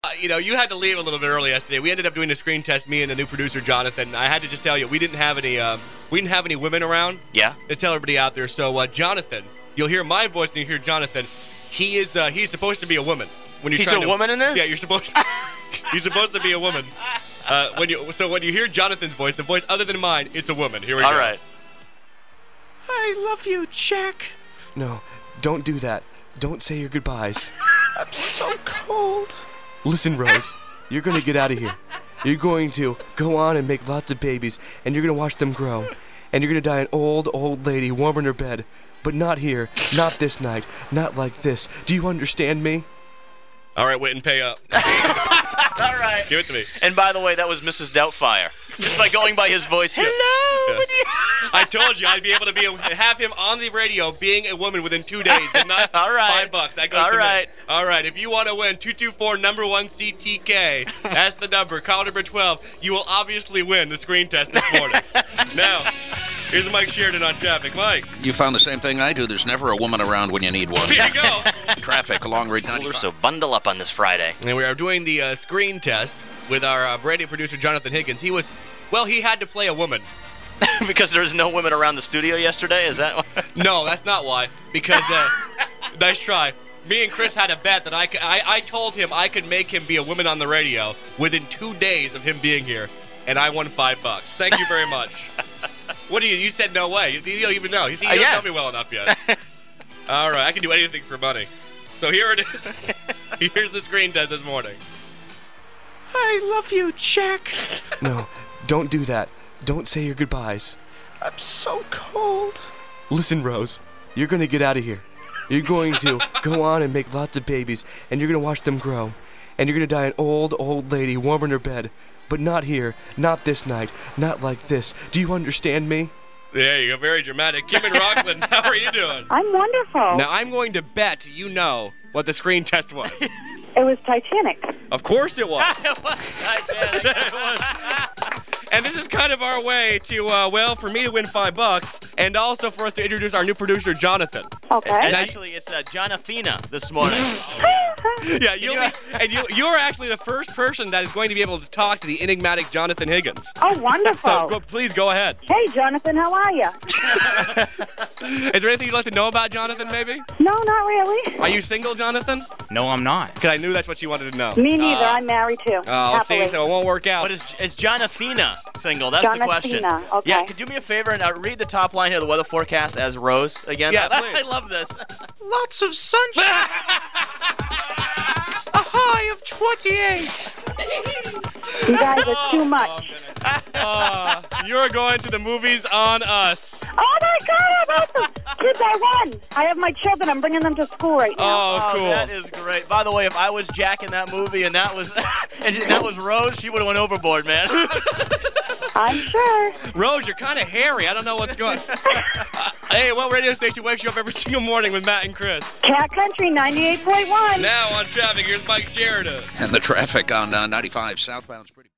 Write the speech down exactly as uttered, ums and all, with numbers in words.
Uh, you know, you had to leave a little bit early yesterday. We ended up doing a screen test, me and the new producer, Jonathan. I had to just tell you, we didn't have any um, we didn't have any women around. Yeah. To tell everybody out there. So, uh, Jonathan, you'll hear my voice and you hear Jonathan. He is uh, he's supposed to be a woman. When you're He's trying a to, woman in this? Yeah, you're supposed to, you're supposed to be a woman. Uh, when you So when you hear Jonathan's voice, the voice other than mine, it's a woman. Here we All go. All right. I love you, Jack. No, don't do that. Don't say your goodbyes. I'm so cold. Listen, Rose, you're going to get out of here. You're going to go on and make lots of babies, and you're going to watch them grow. And you're going to die an old, old lady warm in her bed. But not here, not this night, not like this. Do you understand me? All right, Whitten, pay up. All right. Give it to me. And by the way, that was Missus Doubtfire. Just by going by his voice. Hello. Yeah. I told you I'd be able to be a, have him on the radio being a woman within two days. And not All right. Five bucks. That goes All to right. me. All right. If you want to win two two four number one C T K, that's the number. Call number twelve. You will obviously win the screen test this morning. Now, here's Mike Sheridan on traffic. Mike. You found the same thing I do. There's never a woman around when you need one. Here you go. Traffic along Route ninety-five. So bundle up on this Friday. And we are doing the uh, screen test with our uh, radio producer, Jonathan Higgins. He was, well, he had to play a woman. Because there was no women around the studio yesterday? Is that why? No, that's not why. Because, uh, nice try. Me and Chris had a bet that I, could, I I told him I could make him be a woman on the radio within two days of him being here, and I won five bucks. Thank you very much. What do you? You said no way. You, you don't even know. You see, you Uh, don't yeah. know me well enough yet. All right, I can do anything for money. So here it is. Here's the screen test this morning. I love you, Jack. No, don't do that. Don't say your goodbyes. I'm so cold. Listen, Rose, you're going to get out of here. You're going to go on and make lots of babies, and you're going to watch them grow. And you're going to die an old, old lady warm in her bed. But not here, not this night, not like this. Do you understand me? There you go. Very dramatic. Kim and Rockland, how are you doing? I'm wonderful. Now, I'm going to bet you know what the screen test was. It was Titanic. Of course it was. It was Titanic. It was. And this is kind of our way to, uh, well, for me to win five bucks, and also for us to introduce our new producer, Jonathan. Okay. And actually, it's uh, Jonathina this morning. Yeah, you'll be, and you, you're actually the first person that is going to be able to talk to the enigmatic Jonathan Higgins. Oh, wonderful. So go, please go ahead. Hey, Jonathan, how are you? Is there anything you'd like to know about Jonathan, maybe? No, not really. Are you single, Jonathan? No, I'm not. Because I knew that's what you wanted to know. Me neither. I'm married too. Oh, Happily. see, so it won't work out. But is, is Jonathina single? That's the question. Jonathina, okay. Yeah, could you do me a favor and uh, read the top line here of the weather forecast as Rose again? Yeah, I, please. I love this. Lots of sunshine. A high of twenty-eight. You guys are too much. Uh, you're going to the movies on us. Oh, my God, I'm awesome. Kids, I won. I have my children. I'm bringing them to school right now. Oh, cool. That is great. By the way, if I was Jack in that movie and that was and that was Rose, she would have went overboard, man. I'm sure. Rose, you're kind of hairy. I don't know what's going on. Uh, hey, what radio station wakes you up every single morning with Matt and Chris? Cat Country ninety-eight point one. Now on traffic, here's Mike Sheridan. And the traffic on uh, ninety-five southbound's pretty